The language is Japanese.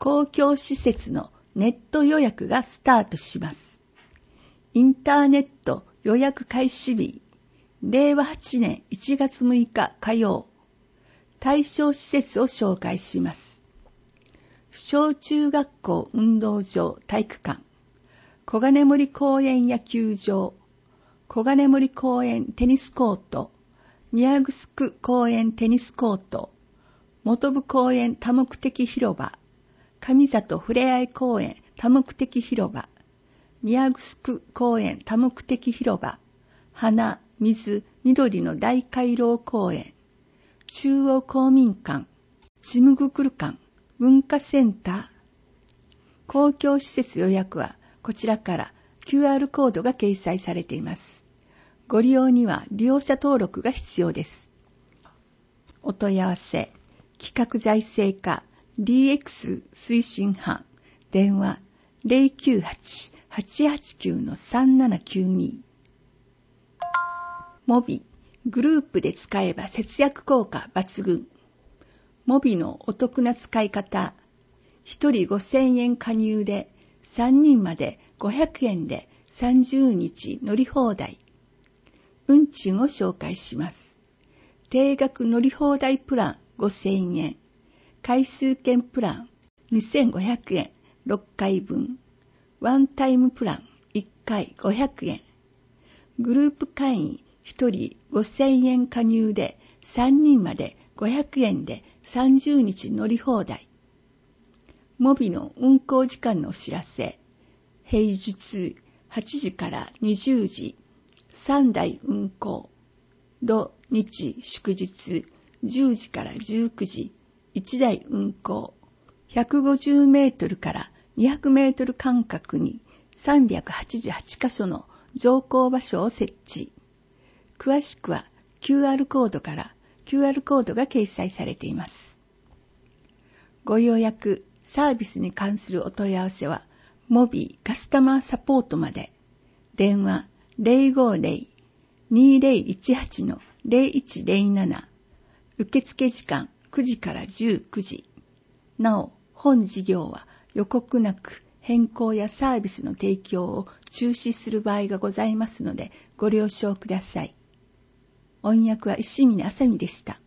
公共施設のネット予約がスタートします。インターネット予約開始日、令和8年1月6日火曜。対象施設を紹介します。小中学校運動場体育館、小金森公園野球場、小金森公園テニスコート、宮城公園テニスコート、本部公園多目的広場、上里ふれあい公園多目的広場、宮城公園多目的広場、花、水、緑の大回廊公園、中央公民館、ちむぐくる館、文化センター。公共施設予約はこちらから QR コードが掲載されています。ご利用には利用者登録が必要です。お問い合わせ、企画財政課 DX 推進班、電話 098-889-3792。モビ、グループで使えば節約効果抜群。モビのお得な使い方。1人5000円加入で3人まで500円で30日乗り放題。運賃を紹介します。定額乗り放題プラン5000円。回数券プラン2500円6回分。ワンタイムプラン1回500円。グループ会員1人5000円加入で3人まで500円で30日乗り放題。モビの運行時間のお知らせ。平日8時から20時、3台運行。土日祝日10時から19時、1台運行。150メートルから200メートル間隔に388カ所の乗降場所を設置。詳しくは QR コードから QR コードが掲載されています。ご予約、サービスに関するお問い合わせは、モビーカスタマーサポートまで。電話 050-2018-0107。受付時間9時から19時。なお、本事業は予告なく変更やサービスの提供を中止する場合がございますので、ご了承ください。音訳は石峰あさみでした。